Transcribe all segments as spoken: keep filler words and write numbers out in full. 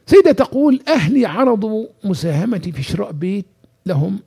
سيدة تقول: أهلي عرضوا مساهمتي في شراء بيت لهم،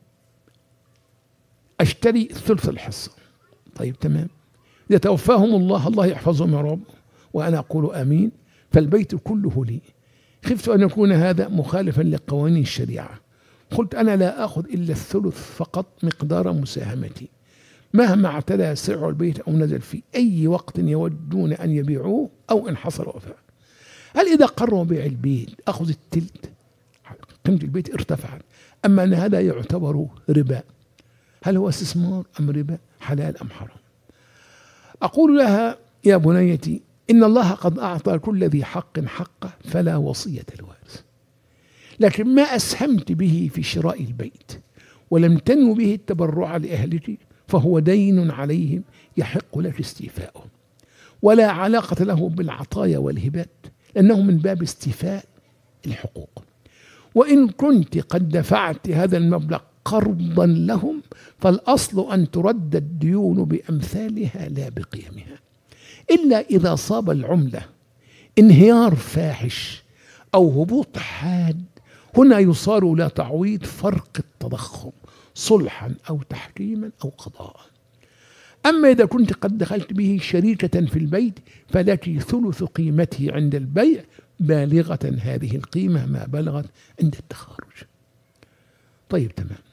أشتري ثلث الحصة. طيب تمام، إذا توفاهم الله، الله يحفظهم يا رب، وأنا أقول آمين، فالبيت كله لي. خفت أن يكون هذا مخالفا لقوانين الشريعة، قلت أنا لا أخذ إلا الثلث فقط مقدار مساهمتي، مهما اعتلى سعر البيت أو نزل في أي وقت يودون أن يبيعوه أو إن حصل وفاة. هل إذا قرروا بيع البيت أخذ التلت، قيمة البيت ارتفعت، أما أن هذا يعتبر ربا، هل هو استثمار أم ربا، حلال أم حرام؟ أقول لها: يا بنيتي، إن الله قد أعطى كل ذي حق حقه، فلا وصية الوارث، لكن ما أسهمت به في شراء البيت ولم تنو به التبرع لأهلك فهو دين عليهم يحق لك استيفاؤه، ولا علاقة له بالعطايا والهبات، لأنه من باب استيفاء الحقوق. وإن كنت قد دفعت هذا المبلغ قرضا لهم، فالأصل أن ترد الديون بأمثالها لا بقيمها، إلا إذا صاب العملة انهيار فاحش أو هبوط حاد، هنا يصار إلى تعويض فرق التضخم صلحا أو تحكيما أو قضاء. أما إذا كنت قد دخلت به شريكة في البيت فلك ثلث قيمته عند البيع، بالغة هذه القيمة ما بلغت عند التخارج. طيب تمام.